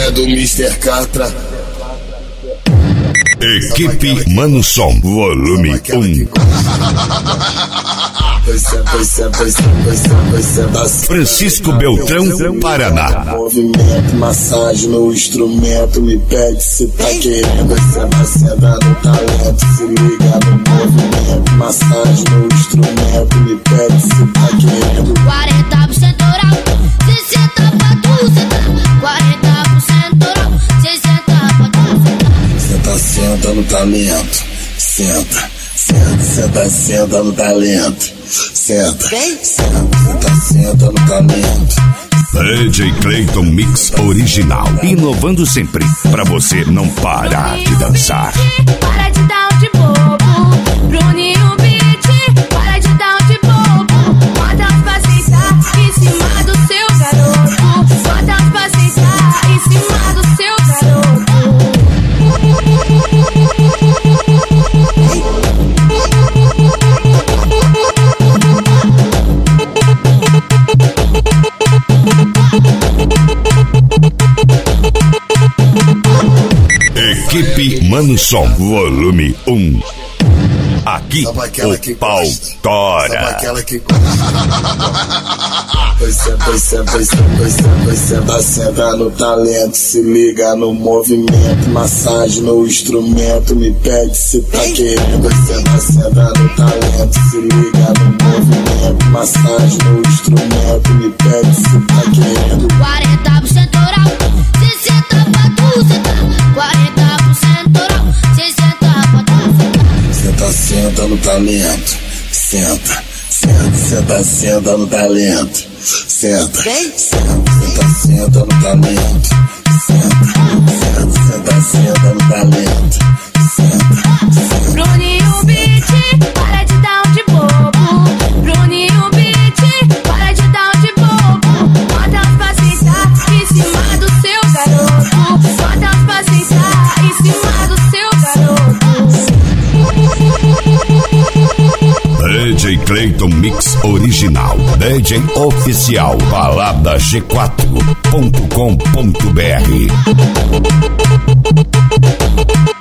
É do Mr. Catra. Equipe Mano Som, volume 1. Francisco Beltrão, Paraná. Movimento, massagem no instrumento, me pede se tá querendo. Senta no talento, se liga no movimento, massagem no instrumento, me pede se tá querendo. 40% oral, 60 pra tu sentar. 40% oral, 60 pra tu sentar. Senta no talento, senta no talento. Senta no talento. DJ Clayton Mix Original, inovando sempre, pra você não parar de dançar. Para de dar um de bobo, Bruninho Beat, para de dar um de bobo. Bota os pra sentar em cima do seu garoto. Bota os pra sentar em cima do seu garoto. Equipe Mano Som, volume 1. Aqui o pau tora. Senta no talento, se liga no movimento, massagem no instrumento, me pede se tá querendo. Senta no talento, se liga no movimento, massagem no instrumento, me pede se tá querendo. 40% oral, 60 pra tu sentar. 40% oral, 60 pra tu sentar. Senta no talento, senta no talento. Senta no talento. Senta no talento. Bruninho Beat, para de dar um de bobo. Bruninho Beat, para de dar um de bobo. Bota os pra sentar em cima do seu garoto. Bota os pra sentar em cima do seu garoto. DJ Clayton Mix Original, DJ Oficial, baladaG4.com.br.